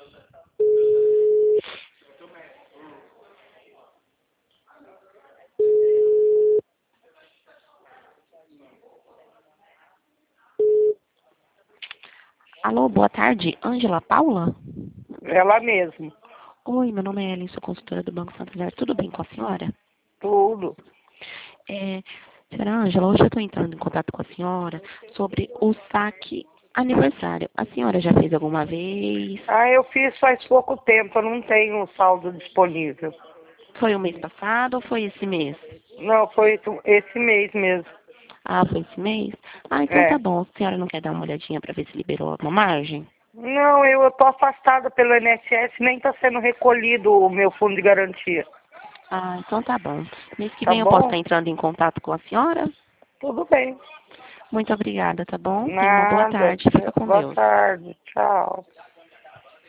Alô, boa tarde. Ângela Paula? Ela mesmo. Oi, meu nome é Ellen, sou consultora do Banco Santander. Tudo bem com a senhora? Tudo. Senhora Ângela, hoje eu estou entrando em contato com a senhora sobre o saque aniversário. A senhora já fez alguma vez? Eu fiz faz pouco tempo, eu não tenho saldo disponível. Foi o mês passado ou foi esse mês? Não, foi esse mês mesmo. Ah, foi esse mês? Ah, então tá É. bom. A senhora não quer dar uma olhadinha para ver se liberou alguma margem? Não, eu tô afastada pelo INSS, nem está sendo recolhido o meu fundo de garantia. Ah, então tá bom. Mês que Tá vem eu posso estar bom? entrando em contato com a senhora? Tudo bem. Muito obrigada, tá bom? Tenha uma boa Nada. tarde. Fica com Boa Deus. tarde. Tchau.